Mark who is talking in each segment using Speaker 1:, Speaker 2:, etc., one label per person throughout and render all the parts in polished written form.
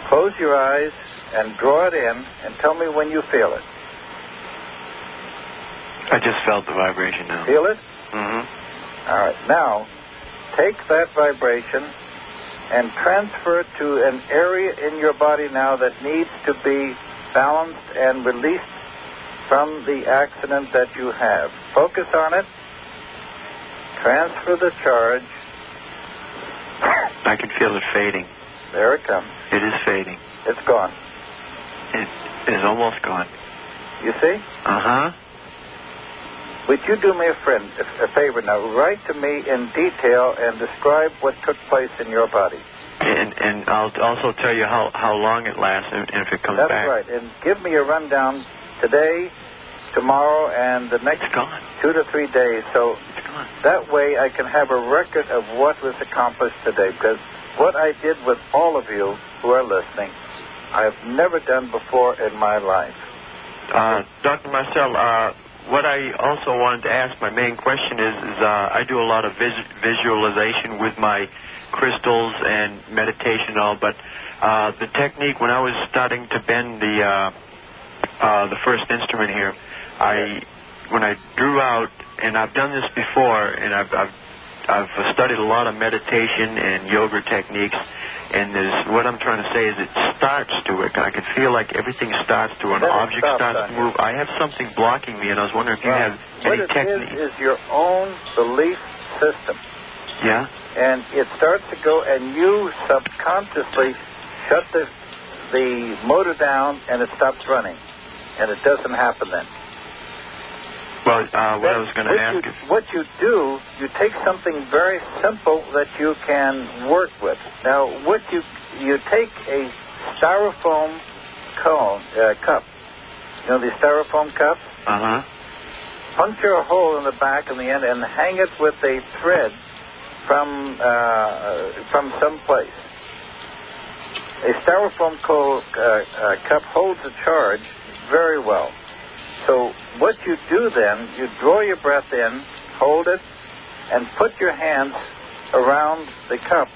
Speaker 1: close your eyes and draw it in and tell me when you feel it.
Speaker 2: I just felt the vibration now.
Speaker 1: Feel it?
Speaker 2: Mm-hmm.
Speaker 1: All right. Now, take that vibration and transfer it to an area in your body now that needs to be balanced and released from the accident that you have. Focus on it. Transfer the charge.
Speaker 2: I can feel it fading.
Speaker 1: There it comes.
Speaker 2: It is fading.
Speaker 1: It's gone.
Speaker 2: It is almost gone.
Speaker 1: You see?
Speaker 2: Uh-huh.
Speaker 1: Would you do me a favor now? Write to me in detail and describe what took place in your body.
Speaker 2: And I'll also tell you how long it lasts and if it comes
Speaker 1: back.
Speaker 2: back.
Speaker 1: That's right. And give me a rundown today, tomorrow, and the next 2 to 3 days. So that way I can have a record of what was accomplished today. Because what I did with all of you who are listening, I've never done before in my life.
Speaker 2: Dr. Marcel, what I also wanted to ask, my main question is I do a lot of visualization with my crystals and meditation and all, but the technique, when I was starting to bend the first instrument here, when I drew out, and I've done this before, and I've studied a lot of meditation and yoga techniques, and what I'm trying to say is it starts to it. I can feel like everything starts to, an object starts to move. I have something blocking me, and I was wondering if you have any technique.
Speaker 1: What it is your own belief system.
Speaker 2: Yeah?
Speaker 1: And it starts to go, and you subconsciously shut the motor down, and it stops running. And it doesn't happen then.
Speaker 2: Well, what I was going to ask is...
Speaker 1: What you do, you take something very simple that you can work with. Now, you take a styrofoam cup. You know the styrofoam cup?
Speaker 2: Uh-huh.
Speaker 1: Puncture a hole in the back and the end and hang it with a thread from some place. A styrofoam cup holds a charge very well. So what you do then, you draw your breath in, hold it, and put your hands around the cup,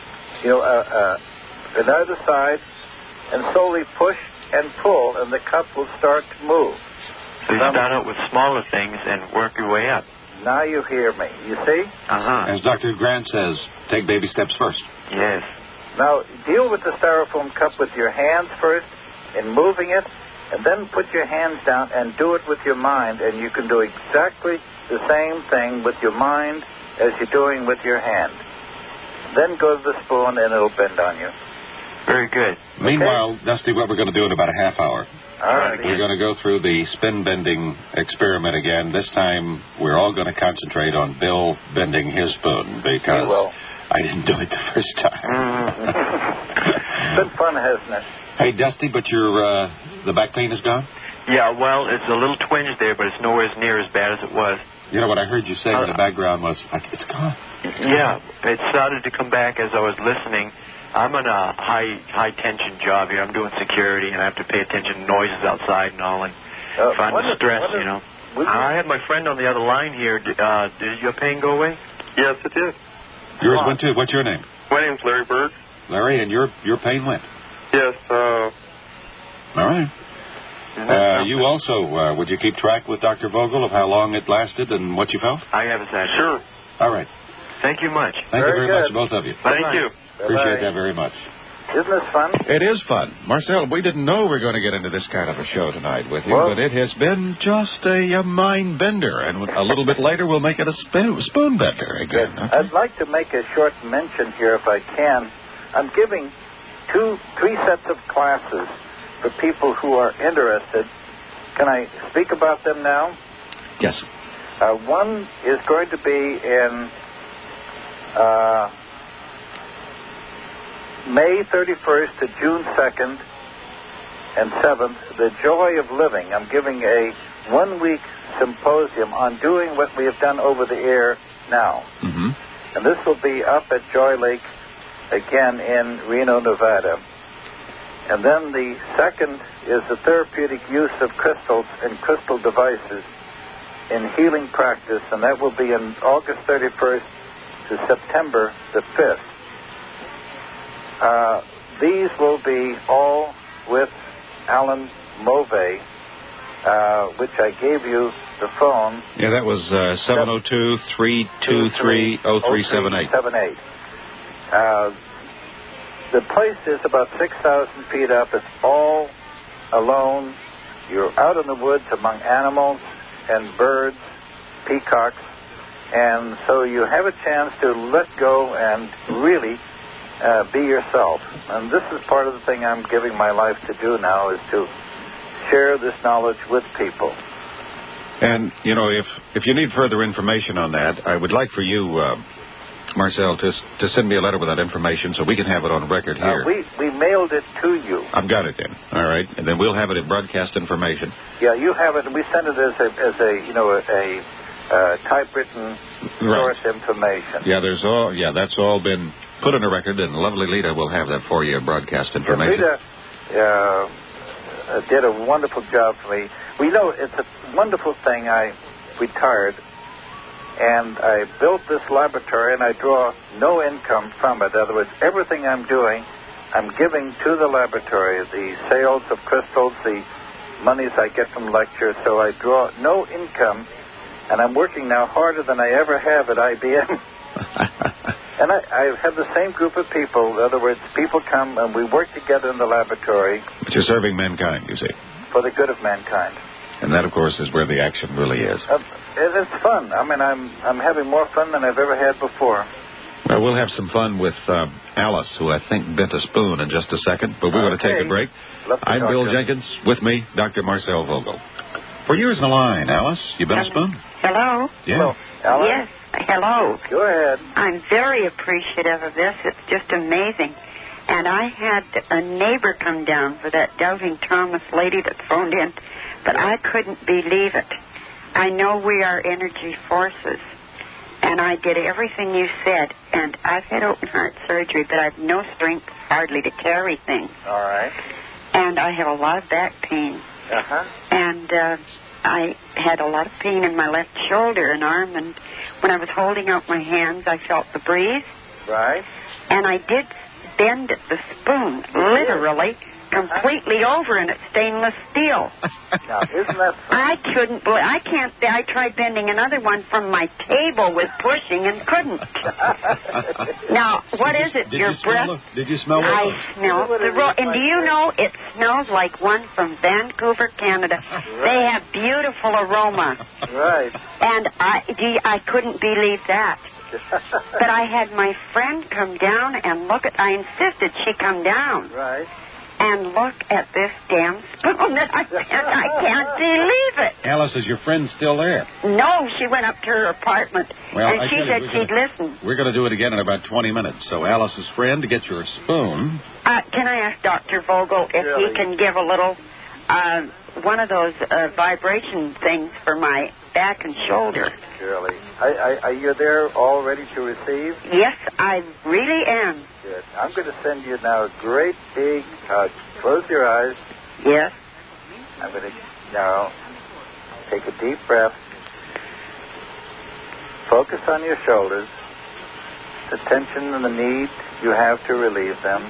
Speaker 1: on either side, and slowly push and pull, and the cup will start to move.
Speaker 2: So you start out with smaller things and work your way up.
Speaker 1: Now you hear me. You see?
Speaker 2: Uh-huh.
Speaker 3: As Dr. Grant says, take baby steps first.
Speaker 2: Yes.
Speaker 1: Now, deal with the styrofoam cup with your hands first in moving it, and then put your hands down and do it with your mind, and you can do exactly the same thing with your mind as you're doing with your hand. Then go to the spoon, and it'll bend on you.
Speaker 2: Very good.
Speaker 3: Meanwhile, Dusty, what we're going to do in about a half hour,
Speaker 1: all right,
Speaker 3: we're going to go through the spin-bending experiment again. This time, we're all going to concentrate on Bill bending his spoon, because I didn't do it the first time.
Speaker 1: It's been fun, hasn't it?
Speaker 3: Hey, Dusty, but the back pain is gone?
Speaker 2: Yeah, well, it's a little twinge there, but it's nowhere near as bad as it was.
Speaker 3: You know, what I heard you say in the background was, it's gone.
Speaker 2: Yeah, it started to come back as I was listening. I'm on a high-tension job here. I'm doing security, and I have to pay attention to noises outside and all, and find the stress, you know. I had my friend on the other line here. Did your pain go away?
Speaker 4: Yes, it did.
Speaker 3: Yours went too. What's your name?
Speaker 4: My name's Larry Berg.
Speaker 3: Larry, and your pain went?
Speaker 4: Yes.
Speaker 3: All right. You also, would you keep track with Dr. Vogel of how long it lasted and what you felt?
Speaker 2: I have that.
Speaker 4: Sure.
Speaker 3: All right.
Speaker 2: Thank you much.
Speaker 3: Thank you very much, both of you.
Speaker 2: Thank you.
Speaker 3: Appreciate that very much.
Speaker 1: Isn't this fun?
Speaker 5: It is fun. Marcel, we didn't know we were going to get into this kind of a show tonight with you, but it has been just a mind bender, and a little bit later we'll make it a spoon bender again.
Speaker 1: Yes. I'd like to make a short mention here, if I can. I'm giving 3 sets of classes for people who are interested. Can I speak about them now?
Speaker 5: Yes.
Speaker 1: One is going to be in May 31st to June 2nd and 7th, The Joy of Living. I'm giving a 1-week symposium on doing what we have done over the air now.
Speaker 5: Mm-hmm.
Speaker 1: And this will be up at Joy Lake, again in Reno, Nevada. And then the second is the therapeutic use of crystals and crystal devices in healing practice, and that will be in August 31st to September the 5th. these will be all with Alan Mulvey, which I gave you the phone.
Speaker 5: Yeah, that was 702-323-0378.
Speaker 1: The place is about 6,000 feet up. It's all alone. You're out in the woods among animals and birds, peacocks, and so you have a chance to let go and really be yourself. And this is part of the thing I'm giving my life to do now, is to share this knowledge with people.
Speaker 5: And, you know, if you need further information on that, I would like for you, Marcel, to send me a letter with that information so we can have it on record here.
Speaker 1: We mailed it to you.
Speaker 5: I've got it then. All right. And then we'll have it at broadcast information.
Speaker 1: Yeah, you have it. We send it as a typewritten source information.
Speaker 5: Yeah, that's all been put on a record, and lovely Lita will have that for you, broadcast information.
Speaker 1: Lita did a wonderful job for me. We know it's a wonderful thing. I retired, and I built this laboratory, and I draw no income from it. In other words, everything I'm doing, I'm giving to the laboratory, the sales of crystals, the monies I get from lectures, so I draw no income, and I'm working now harder than I ever have at IBM. And I have the same group of people. In other words, people come and we work together in the laboratory.
Speaker 5: But you're serving mankind, you see.
Speaker 1: For the good of mankind.
Speaker 5: And that, of course, is where the action really is.
Speaker 1: It's fun. I mean, I'm having more fun than I've ever had before.
Speaker 5: Well, we'll have some fun with Alice, who I think bent a spoon, in just a second. But we're going to take a break. I'm Bill Jenkins. With me, Dr. Marcel Vogel. For years in the line, Alice, you bent a spoon?
Speaker 6: Hello?
Speaker 5: Yeah.
Speaker 1: Hello, Alice?
Speaker 6: Yes. Hello.
Speaker 1: Go ahead.
Speaker 6: I'm very appreciative of this. It's just amazing. And I had a neighbor come down for that Doubting Thomas lady that phoned in, but I couldn't believe it. I know we are energy forces, and I did everything you said, and I've had open heart surgery, but I have no strength hardly to carry things.
Speaker 1: All right.
Speaker 6: And I have a lot of back pain.
Speaker 1: Uh-huh.
Speaker 6: And I had a lot of pain in my left shoulder and arm, and when I was holding out my hands, I felt the breeze.
Speaker 1: Right.
Speaker 6: And I did bend the spoon, literally, completely over, and it's stainless steel.
Speaker 1: Now, isn't that fun?
Speaker 6: I tried bending another one from my table with pushing and couldn't. Now, what is it? Your breath?
Speaker 5: Did you smell it?
Speaker 6: I smell and do you know, it smells like one from Vancouver, Canada.
Speaker 1: Right.
Speaker 6: They have beautiful aroma.
Speaker 1: Right.
Speaker 6: And I couldn't believe that. But I had my friend come down and look at, I insisted she come down.
Speaker 1: Right.
Speaker 6: And look at this damn spoon that I can't believe it.
Speaker 5: Alice, is your friend still there?
Speaker 6: No, she went up to her apartment, and she said she'd listen.
Speaker 5: We're going to do it again in about 20 minutes. So Alice's friend, to get your spoon.
Speaker 6: Can I ask Dr. Vogel if he can give a little, one of those vibration things for my back and shoulder?
Speaker 1: Shirley, are you there all ready to receive?
Speaker 6: Yes, I really am.
Speaker 1: Good. I'm going to send you now a great big hug. Close your eyes.
Speaker 6: Yes.
Speaker 1: I'm going to now take a deep breath. Focus on your shoulders, the tension and the need you have to relieve them.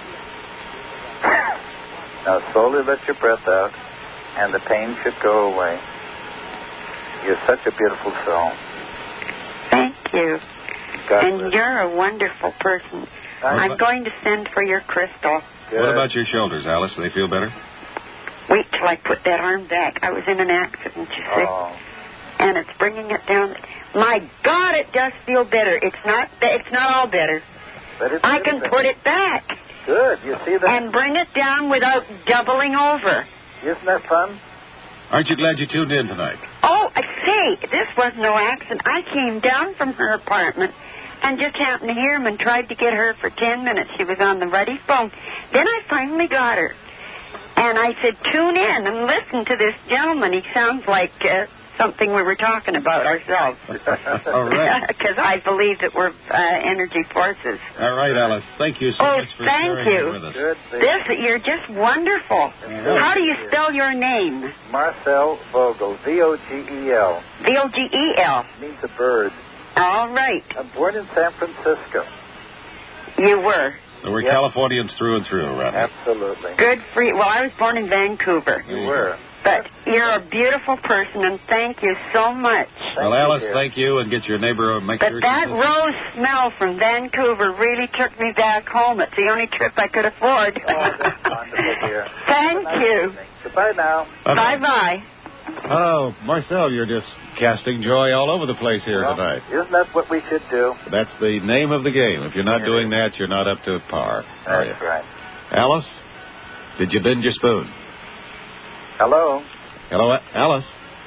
Speaker 1: Now slowly let your breath out, and the pain should go away. You're such a beautiful soul.
Speaker 6: Thank you.
Speaker 1: God
Speaker 6: and
Speaker 1: bless.
Speaker 6: You're a wonderful person. I'm going to send for your crystal.
Speaker 1: Good.
Speaker 5: What about your shoulders, Alice? Do they feel better?
Speaker 6: Wait till I put that arm back. I was in an accident, you see.
Speaker 1: Oh.
Speaker 6: And it's bringing it down. My God, it does feel better. It's not all better.
Speaker 1: But it's
Speaker 6: I can put it back.
Speaker 1: Good. You see that?
Speaker 6: And bring it down without doubling over.
Speaker 1: Isn't that fun?
Speaker 5: Aren't you glad you tuned in tonight?
Speaker 6: Oh, say, this was no accident. I came down from her apartment and just happened to hear him and tried to get her for 10 minutes. She was on the ruddy phone. Then I finally got her. And I said, tune in and listen to this gentleman. He sounds like something we were talking about ourselves.
Speaker 5: All right.
Speaker 6: Because I believe that we're energy forces.
Speaker 5: All right, Alice. Thank you so much for sharing it with us.
Speaker 1: Good.
Speaker 6: You're just wonderful. How do you spell your name?
Speaker 1: Marcel Vogel. V-O-G-E-L.
Speaker 6: V-O-G-E-L.
Speaker 1: Means a bird.
Speaker 6: All right.
Speaker 1: I'm born in San Francisco.
Speaker 6: You were.
Speaker 3: So we're Californians through and through, right?
Speaker 1: Absolutely.
Speaker 6: Good for you. Well, I was born in Vancouver.
Speaker 1: You were.
Speaker 6: But you're a beautiful person, and thank you so much.
Speaker 3: Well, Alice, thank you, and get your neighbor make
Speaker 6: but
Speaker 3: sure.
Speaker 6: But that rose smell from Vancouver really took me back home. It's the only trip I could afford.
Speaker 1: Oh, that's wonderful, dear.
Speaker 6: Thank you.
Speaker 1: Goodbye now.
Speaker 6: Bye-bye.
Speaker 3: Oh, Marcel, you're just casting joy all over the place here tonight.
Speaker 1: Isn't that what we should do?
Speaker 3: That's the name of the game. If you're not doing that, you're not up to par.
Speaker 1: That's right.
Speaker 3: Alice, did you bend your spoon?
Speaker 1: Hello.
Speaker 3: Hello, Alice.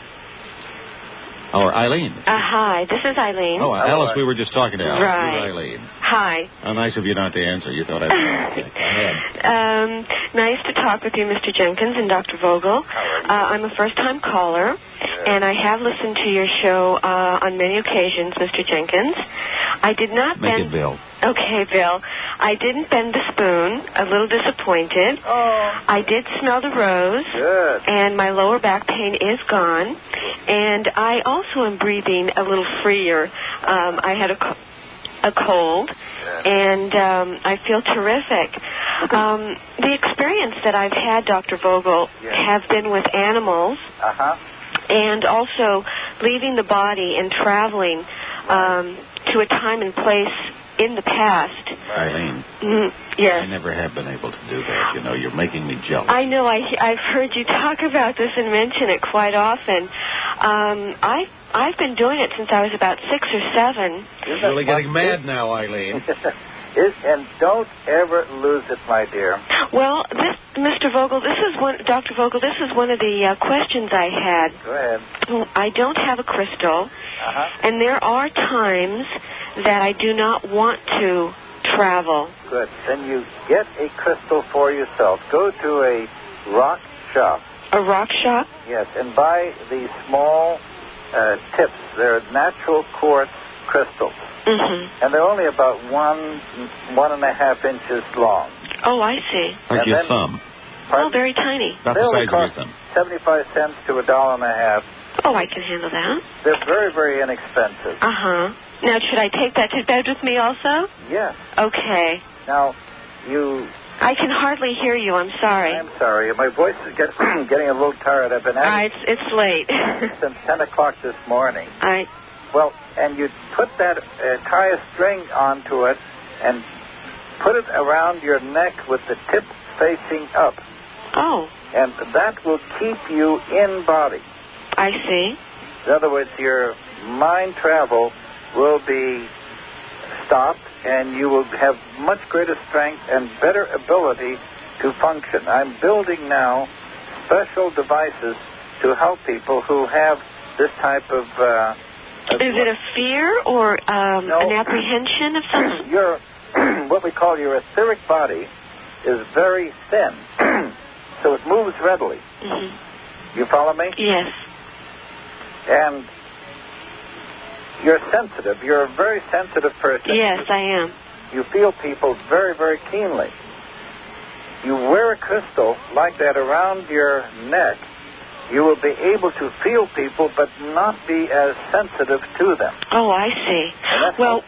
Speaker 3: Or Eileen.
Speaker 7: Hi, this is Eileen.
Speaker 3: Oh, Alice, we were just talking to Alice.
Speaker 7: Right.
Speaker 3: Eileen.
Speaker 7: Hi.
Speaker 3: How nice of you not to answer. You thought I'd... Okay, go ahead.
Speaker 7: Nice to talk with you, Mr. Jenkins and Dr. Vogel.
Speaker 1: How are you?
Speaker 7: I'm a first-time caller, and I have listened to your show on many occasions, Mr. Jenkins. I did not
Speaker 3: Make it Bill.
Speaker 7: Okay, Bill. I didn't bend the spoon. A little disappointed.
Speaker 1: Oh.
Speaker 7: I did smell the rose.
Speaker 1: Good.
Speaker 7: And my lower back pain is gone. And I also am breathing a little freer. I had a cold, and I feel terrific. The experience that I've had, Dr. Vogel, have been with animals, and also leaving the body and traveling to a time and place in the past.
Speaker 3: Eileen,
Speaker 7: yes.
Speaker 3: I never have been able to do that. You know, you're making me jealous.
Speaker 7: I know. I've heard you talk about this and mention it quite often. I've been doing it since I was about 6 or 7.
Speaker 3: You're really getting mad now, Eileen.
Speaker 1: And don't ever lose it, my dear.
Speaker 7: Well, Mr. Vogel, Dr. Vogel, this is one of the questions I had.
Speaker 1: Go ahead.
Speaker 7: I don't have a crystal, and there are times that I do not want to travel.
Speaker 1: Good. Then you get a crystal for yourself. Go to a rock shop.
Speaker 7: A rock shop?
Speaker 1: Yes, and buy the small tips. They're natural quartz crystals.
Speaker 7: Mm-hmm.
Speaker 1: And they're only about 1.5 inches long.
Speaker 7: Oh, I see.
Speaker 3: Like your thumb.
Speaker 7: Oh, very tiny.
Speaker 3: About the size of your thumb.
Speaker 1: 75 cents to $1.50.
Speaker 7: Oh, I can handle that.
Speaker 1: They're very, very inexpensive.
Speaker 7: Now, should I take that to bed with me also?
Speaker 1: Yes.
Speaker 7: Okay.
Speaker 1: Now,
Speaker 7: I can hardly hear you. I'm sorry.
Speaker 1: I'm sorry. My voice is getting a little tired. I've been at it
Speaker 7: it's late.
Speaker 1: since 10 o'clock this morning. Well, and you put that, tie a string onto it and put it around your neck with the tip facing up.
Speaker 7: Oh.
Speaker 1: And that will keep you in body.
Speaker 7: I see.
Speaker 1: In other words, your mind travel will be stopped, and you will have much greater strength and better ability to function. I'm building now special devices to help people who have this type of...
Speaker 7: Is it a fear or an apprehension of something?
Speaker 1: What we call your etheric body is very thin, so it moves readily. Mm-hmm. You follow me?
Speaker 7: Yes.
Speaker 1: And you're sensitive. You're a very sensitive person.
Speaker 7: Yes, I am.
Speaker 1: You feel people very, very keenly. You wear a crystal like that around your neck, you will be able to feel people but not be as sensitive to them.
Speaker 7: Oh, I see. Well,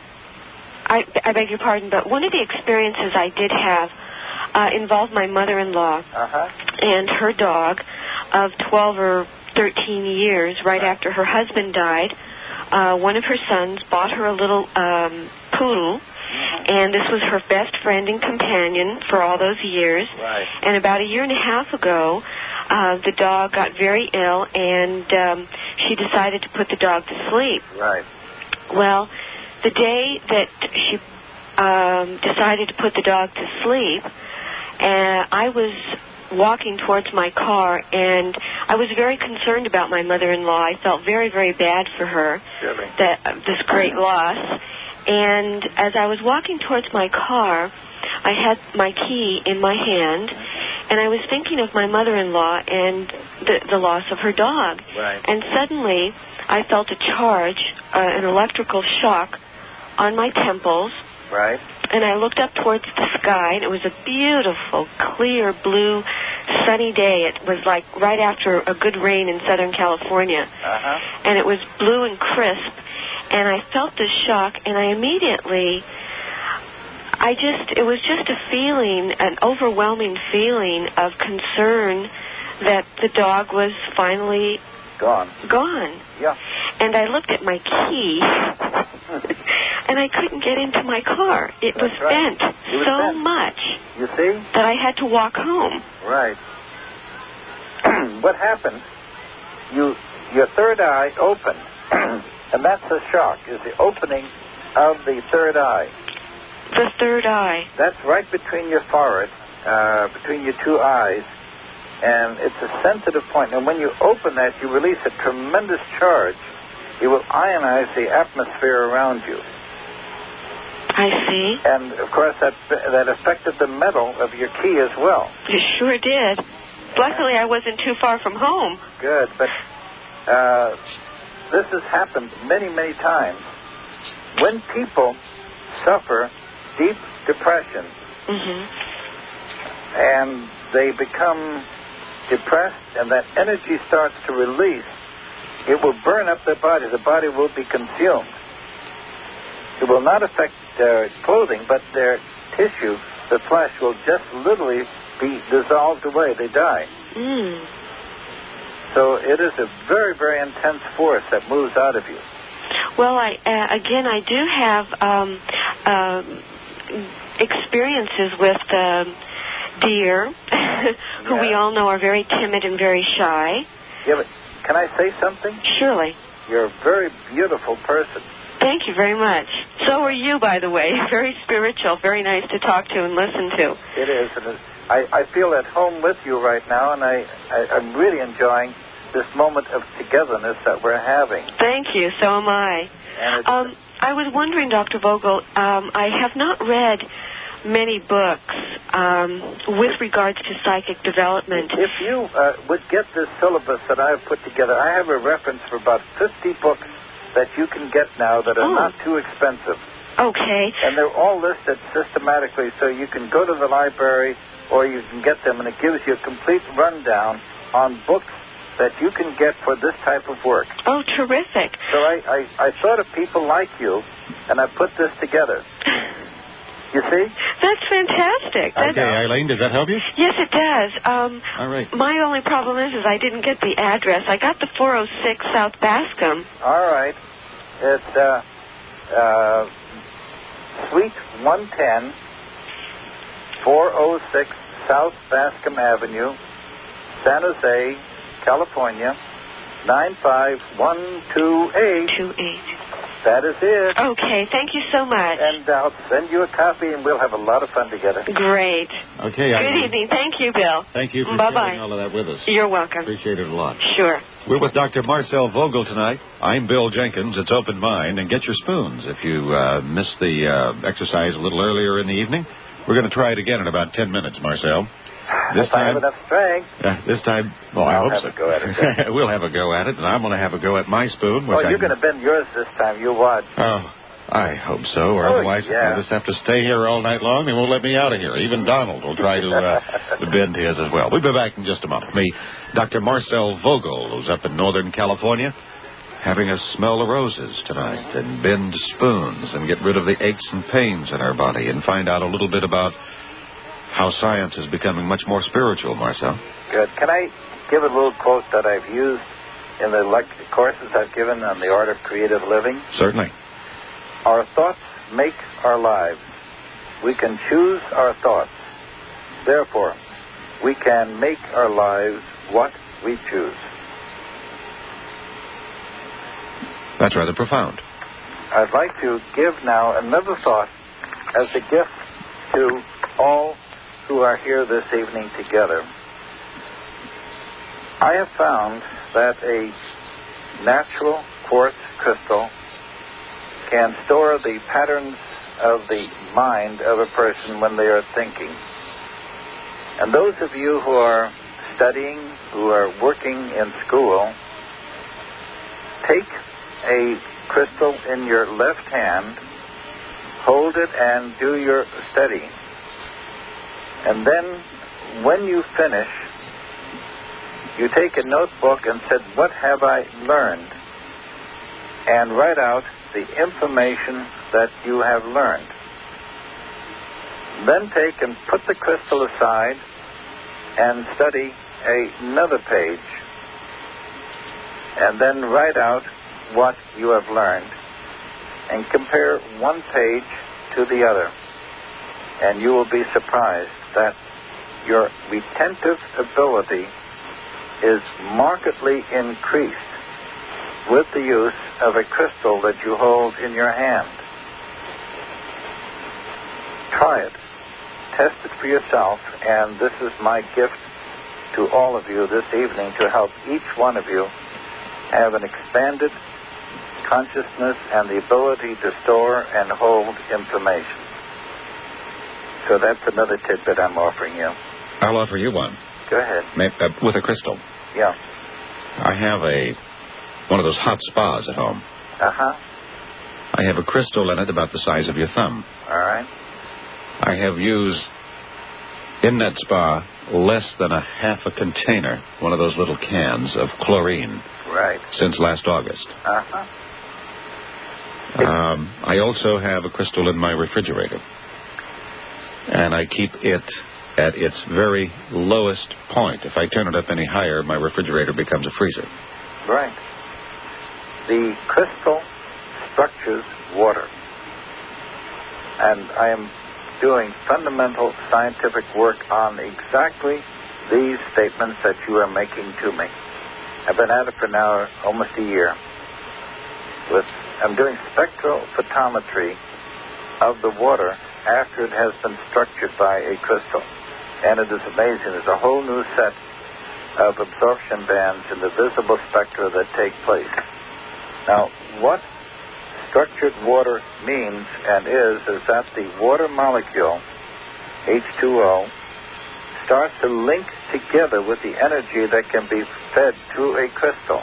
Speaker 7: I beg your pardon, but one of the experiences I did have involved my mother-in-law and her dog of 12 or 13 years right after her husband died. One of her sons bought her a little poodle, and this was her best friend and companion for all those years.
Speaker 1: Right.
Speaker 7: And about a year and a half ago, the dog got very ill, and she decided to put the dog to sleep.
Speaker 1: Right.
Speaker 7: Well, the day that she decided to put the dog to sleep, I was walking towards my car, and I was very concerned about my mother-in-law. I felt very, very bad for her, this great loss. And as I was walking towards my car, I had my key in my hand, and I was thinking of my mother-in-law and the loss of her dog.
Speaker 1: Right.
Speaker 7: And suddenly, I felt a charge, an electrical shock on my temples.
Speaker 1: Right.
Speaker 7: And I looked up towards the sky, and it was a beautiful, clear, blue, sunny day. It was like right after a good rain in Southern California. And it was blue and crisp. And I felt this shock, and I immediately, it was just a feeling, an overwhelming feeling of concern that the dog was finally
Speaker 1: gone. Yeah.
Speaker 7: And I looked at my key, and I couldn't get into my car. It was bent so much.
Speaker 1: You see?
Speaker 7: That I had to walk home.
Speaker 1: Right. What happened? Your third eye opened, and that's the shock, is the opening of the third eye.
Speaker 7: The third eye.
Speaker 1: That's right between your forehead, between your two eyes, and it's a sensitive point. And when you open that, you release a tremendous charge. It will ionize the atmosphere around you.
Speaker 7: I see.
Speaker 1: And, of course, that affected the metal of your key as well.
Speaker 7: It sure did. Luckily, I wasn't too far from home.
Speaker 1: Good, but this has happened many, many times. When people suffer deep depression and they become depressed and that energy starts to release, it will burn up their body. The body will be consumed. It will not affect their clothing, but their tissue, the flesh, will just literally be dissolved away. They die. So it is a very, very intense force that moves out of you.
Speaker 7: Well, I do have experiences with deer, who we all know are very timid and very shy.
Speaker 1: Yeah, but can I say something?
Speaker 7: Surely.
Speaker 1: You're a very beautiful person.
Speaker 7: Thank you very much. So are you, by the way. Very spiritual, very nice to talk to and listen to.
Speaker 1: It is. And I feel at home with you right now, and I'm really enjoying this moment of togetherness that we're having.
Speaker 7: Thank you. So am I. I was wondering, Dr. Vogel, I have not read many books with regards to psychic development.
Speaker 1: If you would get this syllabus that I've put together, I have a reference for about 50 books that you can get now that are not too expensive.
Speaker 7: Okay.
Speaker 1: And they're all listed systematically, so you can go to the library or you can get them, and it gives you a complete rundown on books that you can get for this type of work.
Speaker 7: Oh, terrific.
Speaker 1: So I thought of people like you, and I put this together. You see?
Speaker 7: That's fantastic.
Speaker 5: Okay, Eileen, does that help you?
Speaker 7: Yes, it does.
Speaker 5: All right.
Speaker 7: My only problem is I didn't get the address. I got the 406 South Bascom.
Speaker 1: All right. It's Suite 110, 406 South Bascom Avenue, San Jose, California, 95128. That is it.
Speaker 7: Okay, thank you so much.
Speaker 1: And I'll send you a copy, and we'll have a lot of fun together.
Speaker 7: Great.
Speaker 5: Okay.
Speaker 7: Good evening. Thank you, Bill.
Speaker 5: Thank you for sharing all of that with us.
Speaker 7: You're welcome.
Speaker 5: Appreciate it a lot.
Speaker 7: Sure.
Speaker 5: We're with Dr. Marcel Vogel tonight. I'm Bill Jenkins. It's Open Mind, and get your spoons. If you missed the exercise a little earlier in the evening, we're going to try it again in about 10 minutes, Marcel.
Speaker 1: This time, I have enough strength.
Speaker 5: This time, well, I hope so.
Speaker 1: We'll have a go at it.
Speaker 5: We'll have a go at it, and I'm going to have a go at my spoon. Which
Speaker 1: you're going to bend yours this time. You watch.
Speaker 5: Oh, I hope so, or otherwise I'll just have to stay here all night long. They won't let me out of here. Even Donald will try to bend his as well. We'll be back in just a moment. Me, Dr. Marcel Vogel, who's up in Northern California, having us smell the roses tonight and bend spoons and get rid of the aches and pains in our body and find out a little bit about how science is becoming much more spiritual, Marcel.
Speaker 1: Good. Can I give a little quote that I've used in the courses I've given on the art of creative living?
Speaker 5: Certainly.
Speaker 1: Our thoughts make our lives. We can choose our thoughts. Therefore, we can make our lives what we choose.
Speaker 5: That's rather profound.
Speaker 1: I'd like to give now another thought as a gift to all who are here this evening together. I have found that a natural quartz crystal can store the patterns of the mind of a person when they are thinking. And those of you who are studying, who are working in school, take a crystal in your left hand, hold it and do your studying. And then when you finish, you take a notebook and said, what have I learned? And write out the information that you have learned. Then take and put the crystal aside and study another page. And then write out what you have learned and compare one page to the other. And you will be surprised that your retentive ability is markedly increased with the use of a crystal that you hold in your hand. Try it. Test it for yourself, and this is my gift to all of you this evening to help each one of you have an expanded consciousness and the ability to store and hold information. So that's another tidbit I'm offering you.
Speaker 5: I'll offer you one.
Speaker 1: Go ahead.
Speaker 5: With a crystal.
Speaker 1: Yeah.
Speaker 5: I have one of those hot spas at home.
Speaker 1: Uh-huh.
Speaker 5: I have a crystal in it about the size of your thumb.
Speaker 1: All right.
Speaker 5: I have used in that spa less than a half a container, one of those little cans of chlorine.
Speaker 1: Right.
Speaker 5: Since last August.
Speaker 1: Uh-huh.
Speaker 5: I also have a crystal in my refrigerator. And I keep it at its very lowest point. If I turn it up any higher, my refrigerator becomes a freezer.
Speaker 1: Right. The crystal structures water. And I am doing fundamental scientific work on exactly these statements that you are making to me. I've been at it for now almost a year. I'm doing spectral photometry of the water after it has been structured by a crystal. And it is amazing. There's a whole new set of absorption bands in the visible spectra that take place. Now, what structured water means and is that the water molecule, H2O, starts to link together with the energy that can be fed through a crystal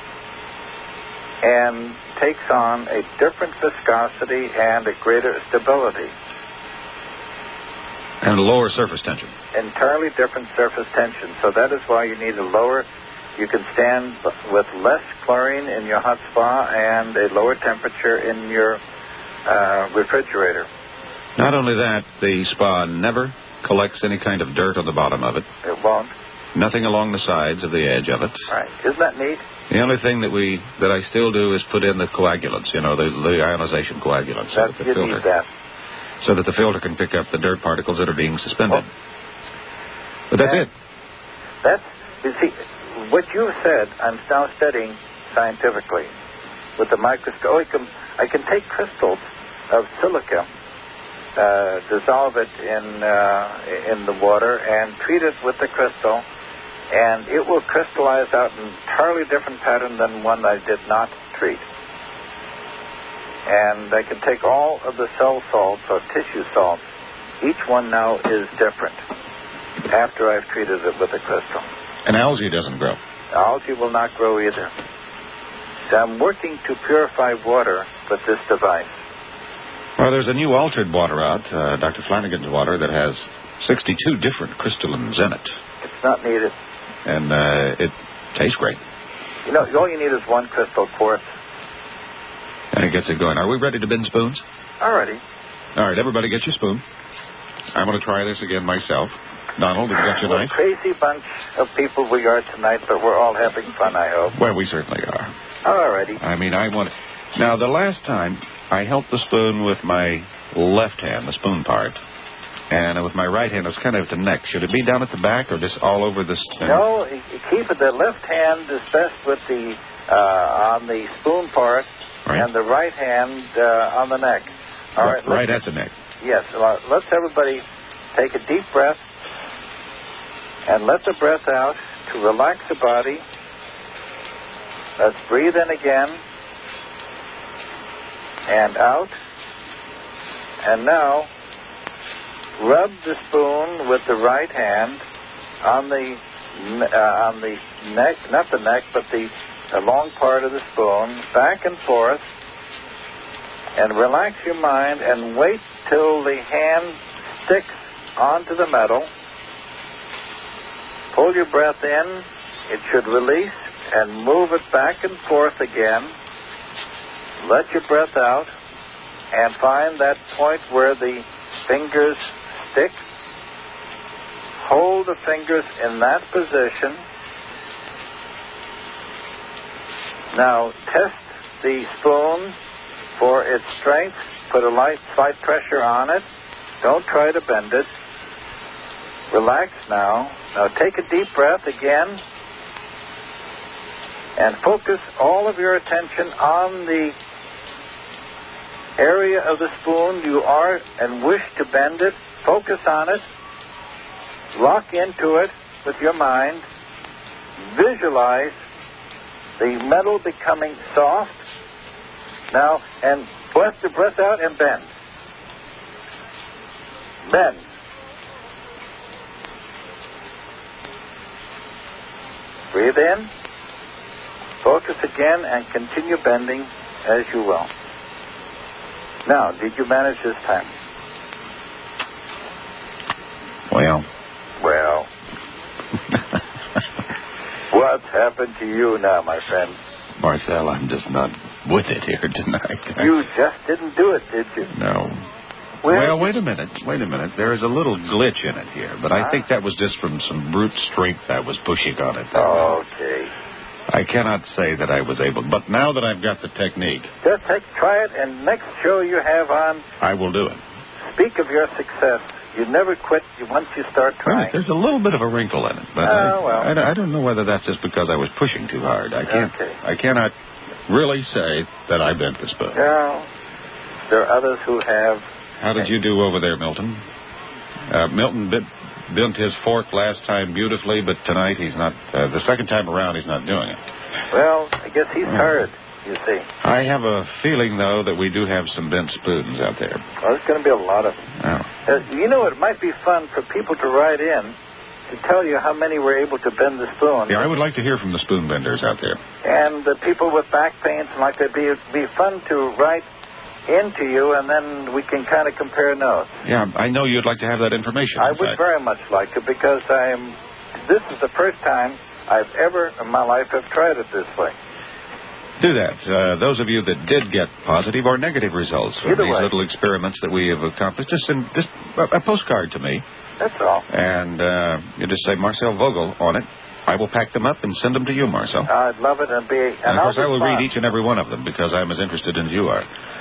Speaker 1: and takes on a different viscosity and a greater stability.
Speaker 5: And lower surface tension.
Speaker 1: Entirely different surface tension. So that is why you need a lower, you can stand with less chlorine in your hot spa and a lower temperature in your refrigerator.
Speaker 5: Not only that, the spa never collects any kind of dirt on the bottom of it.
Speaker 1: It won't.
Speaker 5: Nothing along the sides of the edge of it.
Speaker 1: Right. Isn't that neat?
Speaker 5: The only thing that I still do is put in the coagulants, the ionization coagulants.
Speaker 1: You need that.
Speaker 5: So that the filter can pick up the dirt particles that are being suspended. But that's it.
Speaker 1: You see, what you said, I'm now studying scientifically with the microscope. I can take crystals of silica, dissolve it in the water, and treat it with the crystal, and it will crystallize out an entirely different pattern than one I did not treat. And I can take all of the cell salts or tissue salts. Each one now is different after I've treated it with a crystal.
Speaker 5: And algae doesn't grow.
Speaker 1: Algae will not grow either. So I'm working to purify water with this device.
Speaker 5: Well, there's a new altered water out, Dr. Flanagan's water, that has 62 different crystallines in it.
Speaker 1: It's not needed.
Speaker 5: And it tastes great.
Speaker 1: All you need is one crystal quartz.
Speaker 5: And it gets it going. Are we ready to bend spoons?
Speaker 1: Alrighty.
Speaker 5: All right, everybody get your spoon. I'm going to try this again myself. Donald, have you got your knife?
Speaker 1: What a crazy bunch of people we are tonight, but we're all having fun, I hope.
Speaker 5: Well, we certainly are.
Speaker 1: Alrighty.
Speaker 5: Now, the last time, I held the spoon with my left hand, the spoon part, and with my right hand, it was kind of at the neck. Should it be down at the back or just all over the spoon?
Speaker 1: No, keep it. The left hand is best with on the spoon part, right, and the right hand on the neck. All right.
Speaker 5: Right at the neck.
Speaker 1: Yes. Let's everybody take a deep breath and let the breath out to relax the body. Let's breathe in again and out. And now rub the spoon with the right hand on the neck, not the neck, but the long part of the spoon, back and forth, and relax your mind and wait till the hand sticks onto the metal. Pull your breath in. It should release and move it back and forth again. Let your breath out and find that point where the fingers stick. Hold the fingers in that position. Now test the spoon for its strength. Put a slight pressure on it. Don't try to bend it. Relax now. Now take a deep breath again. And focus all of your attention on the area of the spoon you are and wish to bend it. Focus on it. Lock into it with your mind. Visualize the metal becoming soft. Now, and let the breath out and bend. Bend. Breathe in. Focus again and continue bending as you will. Now, did you manage this time?
Speaker 5: Well.
Speaker 1: What's happened to you now, my friend?
Speaker 5: Marcel, I'm just not with it here tonight.
Speaker 1: You just didn't do it, did you?
Speaker 5: No. Well, wait a minute. There is a little glitch in it here, but I think that was just from some brute strength I was pushing on it.
Speaker 1: Okay.
Speaker 5: I cannot say that I was able, but now that I've got the technique...
Speaker 1: Just try it, and next show you have on...
Speaker 5: I will do it.
Speaker 1: Speak of your success. You never quit once you start trying.
Speaker 5: Right, there's a little bit of a wrinkle in it, but I don't know whether that's just because I was pushing too hard. I cannot really say that I bent the spoon.
Speaker 1: No, there are others who have.
Speaker 5: How did you do over there, Milton? Milton bent his fork last time beautifully, but tonight he's not. The second time around, he's not doing it.
Speaker 1: Well, I guess he's tired. You see.
Speaker 5: I have a feeling, though, that we do have some bent spoons out there.
Speaker 1: Well, there's going to be a lot of them.
Speaker 5: Oh.
Speaker 1: It might be fun for people to write in to tell you how many were able to bend the spoon.
Speaker 5: Yeah, I would like to hear from the spoon benders out there.
Speaker 1: And the people with back pains and like that, it'd be fun to write into you, and then we can kind of compare notes.
Speaker 5: Yeah, I know you'd like to have that information.
Speaker 1: I would very much like it, because this is the first time I've ever in my life have tried it this way.
Speaker 5: Do that. Those of you that did get positive or negative results from these little experiments that we have accomplished, just send a postcard to me.
Speaker 1: That's all.
Speaker 5: And you just say Marcel Vogel on it. I will pack them up and send them to you, Marcel.
Speaker 1: I'd love it. And
Speaker 5: of course, I will read each and every one of them, because I'm as interested as you are.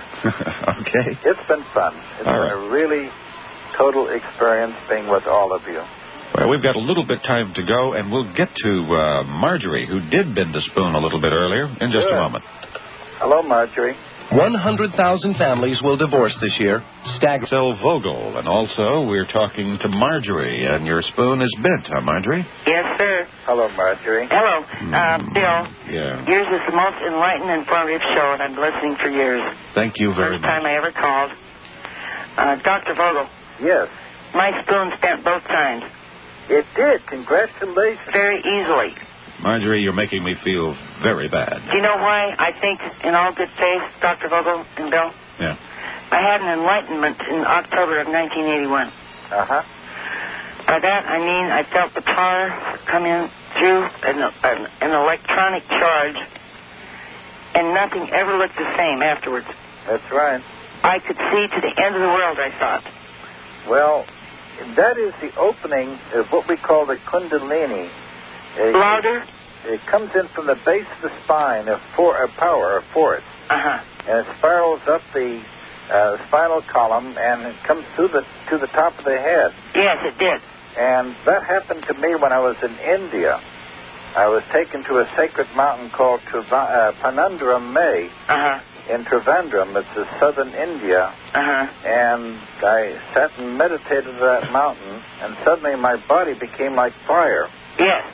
Speaker 5: Okay?
Speaker 1: It's been fun. It's been a really total experience being with all of you.
Speaker 5: Well, we've got a little bit time to go, and we'll get to Marjorie, who did bend the spoon a little bit earlier, in just a moment.
Speaker 1: Hello, Marjorie.
Speaker 8: 100,000 families will divorce this year.
Speaker 5: Marcel Vogel, and also we're talking to Marjorie, and your spoon is bent, huh, Marjorie?
Speaker 9: Yes, sir.
Speaker 1: Hello, Marjorie.
Speaker 9: Hello, Bill.
Speaker 5: Yeah.
Speaker 9: Yours is the most enlightening and informative show, and I've been listening for years.
Speaker 5: Thank you very much.
Speaker 9: First time I ever called. Dr. Vogel.
Speaker 1: Yes.
Speaker 9: My spoon's bent both times.
Speaker 1: It did. Congratulations.
Speaker 9: Very easily.
Speaker 5: Marjorie, you're making me feel very bad.
Speaker 9: Do you know why I think, in all good faith, Dr. Vogel and Bill?
Speaker 5: Yeah.
Speaker 9: I had an enlightenment in October of 1981.
Speaker 1: Uh-huh.
Speaker 9: By that, I mean I felt the power come in through an electronic charge, and nothing ever looked the same afterwards.
Speaker 1: That's right.
Speaker 9: I could see to the end of the world, I thought.
Speaker 1: Well, that is the opening of what we call the Kundalini.
Speaker 9: Louder?
Speaker 1: It comes in from the base of the spine, a force.
Speaker 9: Uh-huh.
Speaker 1: And it spirals up the spinal column, and it comes to the top of the head.
Speaker 9: Yes, it did.
Speaker 1: And that happened to me when I was in India. I was taken to a sacred mountain called Panandram May.
Speaker 9: Uh-huh.
Speaker 1: In Trivandrum. It's in southern India.
Speaker 9: Uh-huh.
Speaker 1: And I sat and meditated at that mountain, and suddenly my body became like fire.
Speaker 9: Yes.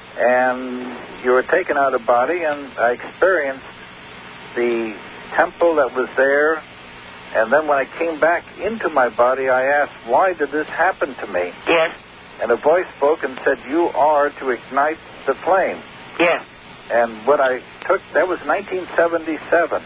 Speaker 1: And you were taken out of body, and I experienced the temple that was there. And then when I came back into my body, I asked, why did this happen to me?
Speaker 9: Yes.
Speaker 1: And a voice spoke and said, you are to ignite the flame.
Speaker 9: Yes.
Speaker 1: And what I took, that was 1977.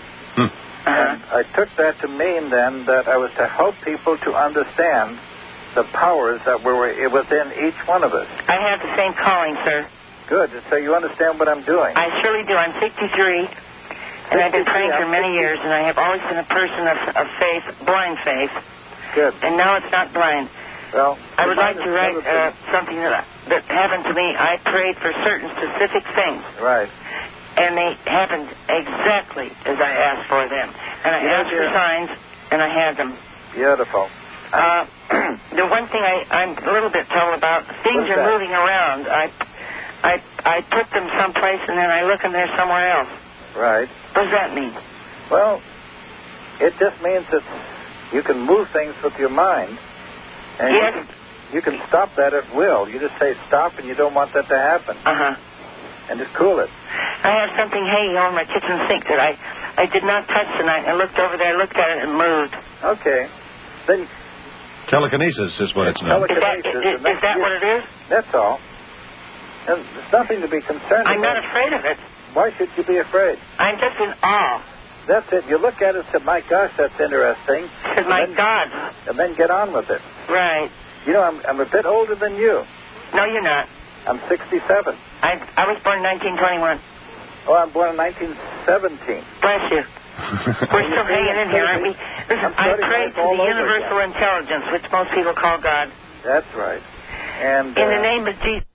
Speaker 1: And I took that to mean then that I was to help people to understand the powers that were within each one of us.
Speaker 9: I have the same calling, sir.
Speaker 1: Good. So you understand what I'm doing.
Speaker 9: I surely do. I'm 63, and I've been praying for many years, and I have always been a person of faith, blind faith.
Speaker 1: Good.
Speaker 9: And now it's not blind.
Speaker 1: Well,
Speaker 9: I would like to write something that happened to me. I prayed for certain specific things.
Speaker 1: Right.
Speaker 9: And they happened exactly as I asked for them. And I asked for signs, and I had them.
Speaker 1: Beautiful.
Speaker 9: The one thing I'm a little bit troubled about, things are moving around. I put them someplace, and then I look, and they're somewhere else.
Speaker 1: Right.
Speaker 9: What does that mean?
Speaker 1: Well, it just means that you can move things with your mind. And
Speaker 9: yes.
Speaker 1: You can stop that at will. You just say stop, and you don't want that to happen.
Speaker 9: Uh-huh.
Speaker 1: And just cool it.
Speaker 9: I have something hanging on my kitchen sink that I did not touch tonight. I looked over there, looked at it, and moved.
Speaker 1: Okay. Then
Speaker 5: telekinesis is what it's known.
Speaker 9: Is that what it is?
Speaker 1: That's all. And there's nothing to be concerned about.
Speaker 9: I'm not afraid of it.
Speaker 1: Why should you be afraid?
Speaker 9: I'm just in awe.
Speaker 1: That's it. You look at it and say, my gosh, that's interesting.
Speaker 9: My God.
Speaker 1: And then get on with it.
Speaker 9: Right.
Speaker 1: You know, I'm a bit older than you.
Speaker 9: No, you're not.
Speaker 1: I'm 67.
Speaker 9: I was born in 1921.
Speaker 1: Oh, I'm born in 1917.
Speaker 9: Bless you. We're still hanging in here, aren't we? Listen, I pray to the universal intelligence, which most people call God.
Speaker 1: That's right. And
Speaker 9: in the name of Jesus.